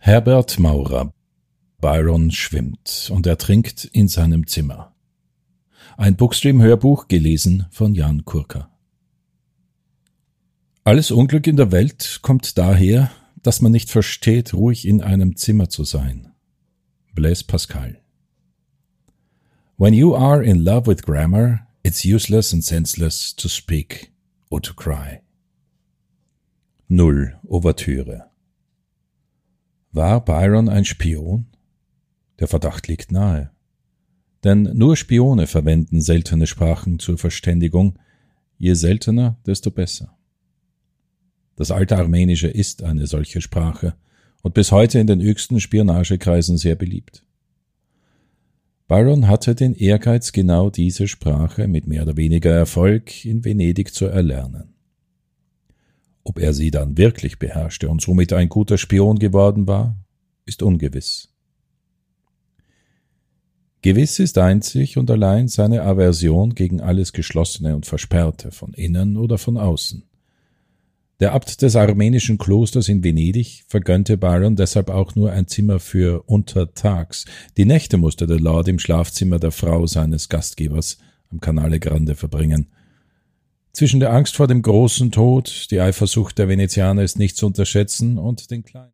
Herbert Maurer. Byron schwimmt und ertrinkt in seinem Zimmer. Ein Bookstream-Hörbuch gelesen von Jan Kurka. Alles Unglück in der Welt kommt daher, dass man nicht versteht, ruhig in einem Zimmer zu sein. Blaise Pascal. When you are in love with grammar, it's useless and senseless to speak or to cry. 0. Ouvertüre. War Byron ein Spion? Der Verdacht liegt nahe. Denn nur Spione verwenden seltene Sprachen zur Verständigung, je seltener, desto besser. Das alte Armenische ist eine solche Sprache und bis heute in den höchsten Spionagekreisen sehr beliebt. Byron hatte den Ehrgeiz, genau diese Sprache mit mehr oder weniger Erfolg in Venedig zu erlernen. Ob er sie dann wirklich beherrschte und somit ein guter Spion geworden war, ist ungewiss. Gewiss ist einzig und allein seine Aversion gegen alles Geschlossene und Versperrte, von innen oder von außen. Der Abt des armenischen Klosters in Venedig vergönnte Byron deshalb auch nur ein Zimmer für untertags. Die Nächte musste der Lord im Schlafzimmer der Frau seines Gastgebers am Canale Grande verbringen. Zwischen der Angst vor dem großen Tod, die Eifersucht der Venezianer ist nicht zu unterschätzen, und den kleinen